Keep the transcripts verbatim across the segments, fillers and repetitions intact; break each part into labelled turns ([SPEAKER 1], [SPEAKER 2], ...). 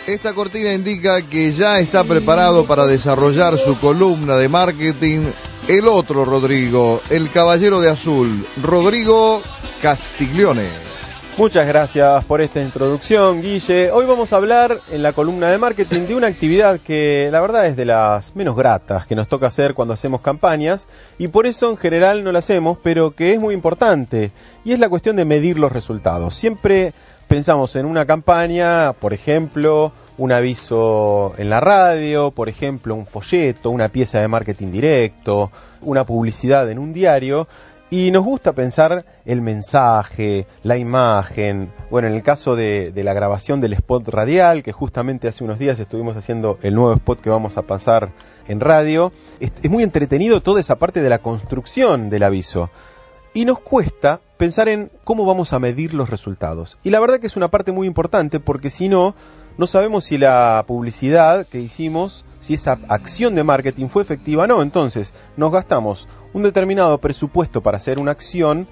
[SPEAKER 1] Esta cortina indica que ya está preparado para desarrollar su columna de marketing el otro Rodrigo, el caballero de azul, Rodrigo Castiglione.
[SPEAKER 2] Muchas gracias por esta introducción, Guille. Hoy vamos a hablar en la columna de marketing de una actividad que la verdad es de las menos gratas que nos toca hacer cuando hacemos campañas, y por eso en general no la hacemos, pero que es muy importante, y es la cuestión de medir los resultados. Siempre pensamos en una campaña, por ejemplo, un aviso en la radio, por ejemplo, un folleto, una pieza de marketing directo, una publicidad en un diario, y nos gusta pensar el mensaje, la imagen. Bueno, en el caso de, de la grabación del spot radial, que justamente hace unos días estuvimos haciendo el nuevo spot que vamos a pasar en radio, es, es muy entretenido toda esa parte de la construcción del aviso. Y nos cuesta pensar en cómo vamos a medir los resultados. Y la verdad que es una parte muy importante, porque si no, no sabemos si la publicidad que hicimos, si esa acción de marketing fue efectiva o no. Entonces, nos gastamos un determinado presupuesto para hacer una acción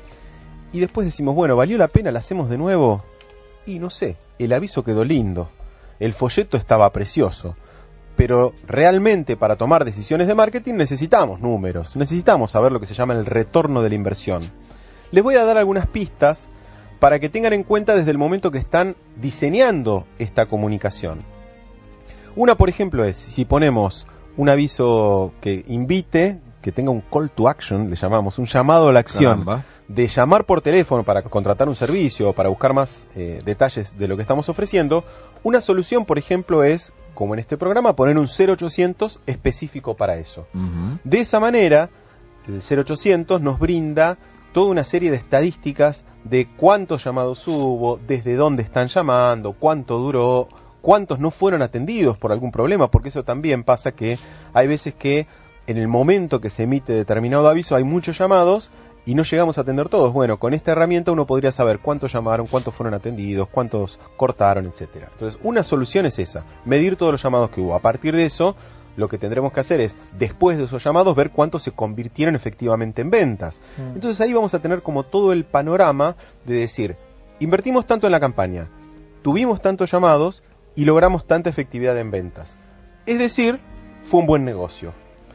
[SPEAKER 2] y después decimos, bueno, ¿valió la pena? ¿La hacemos de nuevo? Y no sé, el aviso quedó lindo, el folleto estaba precioso, pero realmente para tomar decisiones de marketing necesitamos números, necesitamos saber lo que se llama el retorno de la inversión. Les voy a dar algunas pistas para que tengan en cuenta desde el momento que están diseñando esta comunicación. Una, por ejemplo, es si ponemos un aviso que invite, que tenga un call to action, le llamamos, un llamado a la acción, Caramba. de llamar por teléfono para contratar un servicio o para buscar más eh, detalles de lo que estamos ofreciendo. Una solución, por ejemplo, es, como en este programa, poner un cero ochocientos específico para eso. Uh-huh. De esa manera, el cero ochocientos nos brinda toda una serie de estadísticas de cuántos llamados hubo, desde dónde están llamando, cuánto duró, cuántos no fueron atendidos por algún problema, porque eso también pasa, que hay veces que en el momento que se emite determinado aviso hay muchos llamados y no llegamos a atender todos. Bueno, con esta herramienta uno podría saber cuántos llamaron, cuántos fueron atendidos, cuántos cortaron, etcétera. Entonces, una solución es esa, medir todos los llamados que hubo. A partir de eso, lo que tendremos que hacer es, después de esos llamados, ver cuántos se convirtieron efectivamente en ventas. Mm. Entonces ahí vamos a tener como todo el panorama de decir, invertimos tanto en la campaña, tuvimos tantos llamados y logramos tanta efectividad en ventas. Es decir, fue un buen negocio.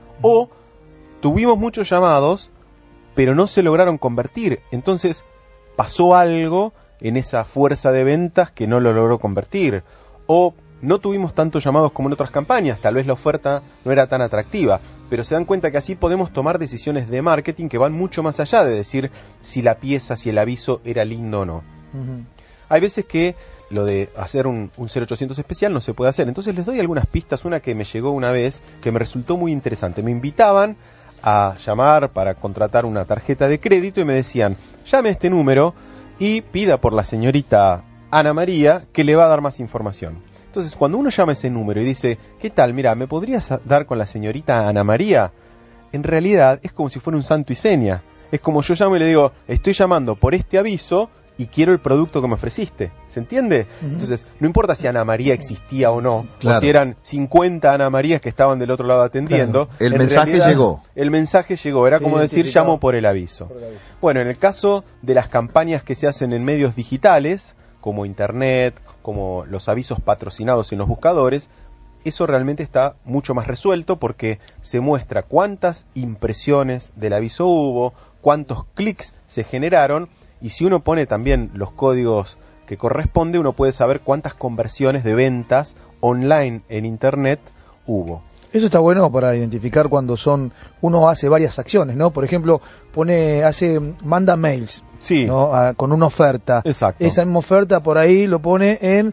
[SPEAKER 2] O tuvimos muchos llamados, pero no se lograron convertir. Entonces pasó algo en esa fuerza de ventas que no lo logró convertir. O no tuvimos tantos llamados como en otras campañas, tal vez la oferta no era tan atractiva, pero se dan cuenta que así podemos tomar decisiones de marketing que van mucho más allá de decir si la pieza, si el aviso era lindo o no. Uh-huh. Hay veces que lo de hacer un, un cero ochocientos especial no se puede hacer, entonces les doy algunas pistas. Una que me llegó una vez que me resultó muy interesante. Me invitaban a llamar para contratar una tarjeta de crédito y me decían, llame a este número y pida por la señorita Ana María, que le va a dar más información. Entonces, cuando uno llama ese número y dice, ¿qué tal? Mira, ¿me podrías dar con la señorita Ana María? En realidad es como si fuera un santo y seña. Es como yo llamo y le digo, estoy llamando por este aviso y quiero el producto que me ofreciste. ¿Se entiende? Uh-huh. Entonces, no importa si Ana María existía o no, claro, o si eran cincuenta Ana Marías que estaban del otro lado atendiendo.
[SPEAKER 1] Claro. El mensaje realidad, llegó.
[SPEAKER 2] El mensaje llegó. Era como decir, llamo por el aviso. Por el aviso. Bueno, en el caso de las campañas que se hacen en medios digitales, como internet, como los avisos patrocinados en los buscadores, eso realmente está mucho más resuelto porque se muestra cuántas impresiones del aviso hubo, cuántos clics se generaron, y si uno pone también los códigos que corresponde, uno puede saber cuántas conversiones de ventas online en internet hubo.
[SPEAKER 3] Eso está bueno para identificar cuando son, uno hace varias acciones, ¿no? Por ejemplo, pone, hace, manda mails,
[SPEAKER 2] sí,
[SPEAKER 3] ¿no? A, con una oferta.
[SPEAKER 2] Exacto.
[SPEAKER 3] Esa misma oferta por ahí lo pone en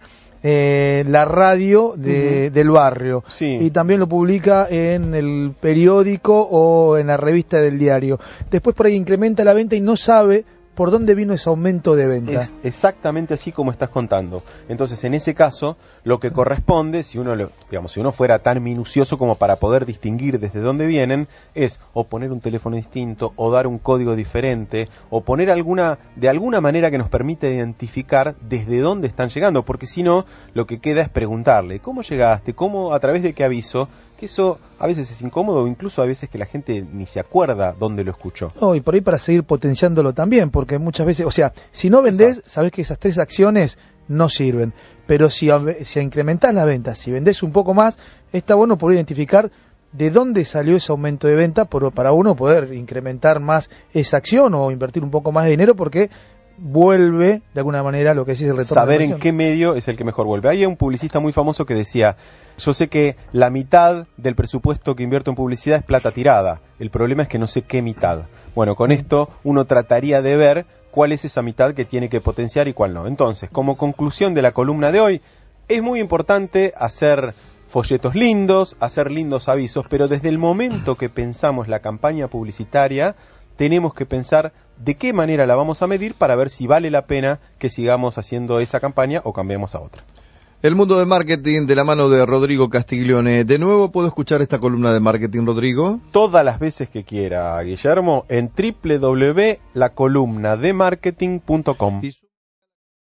[SPEAKER 3] eh, la radio de, uh-huh. del barrio.
[SPEAKER 2] Sí.
[SPEAKER 3] Y también lo publica en el periódico o en la revista del diario. Después por ahí incrementa la venta y no sabe por dónde vino ese aumento de venta.
[SPEAKER 2] Es exactamente así como estás contando. Entonces, en ese caso, lo que corresponde, si uno, lo, digamos, si uno fuera tan minucioso como para poder distinguir desde dónde vienen, es o poner un teléfono distinto, o dar un código diferente, o poner alguna, de alguna manera que nos permita identificar desde dónde están llegando, porque si no, lo que queda es preguntarle, ¿cómo llegaste? ¿Cómo? ¿A través de qué aviso? Que eso a veces es incómodo, o incluso a veces que la gente ni se acuerda dónde lo escuchó.
[SPEAKER 3] No, y por ahí para seguir potenciándolo también, porque muchas veces, o sea, si no vendés, sabés que esas tres acciones no sirven. Pero si, si incrementás las ventas, si vendés un poco más, está bueno poder identificar de dónde salió ese aumento de venta por, para uno poder incrementar más esa acción o invertir un poco más de dinero, porque vuelve de alguna manera lo que es el retorno.
[SPEAKER 2] Saber en qué medio es el que mejor vuelve. Hay un publicista muy famoso que decía: yo sé que la mitad del presupuesto que invierto en publicidad es plata tirada, el problema es que no sé qué mitad. Bueno, con esto uno trataría de ver cuál es esa mitad que tiene que potenciar y cuál no. Entonces, como conclusión de la columna de hoy, es muy importante hacer folletos lindos, hacer lindos avisos, pero desde el momento que pensamos la campaña publicitaria, tenemos que pensar de qué manera la vamos a medir para ver si vale la pena que sigamos haciendo esa campaña o cambiemos a otra.
[SPEAKER 1] El mundo de marketing de la mano de Rodrigo Castiglione. De nuevo, ¿puedo escuchar esta columna de marketing, Rodrigo?
[SPEAKER 2] Todas las veces que quiera, Guillermo, en doble u doble u doble u punto la columna de marketing punto com.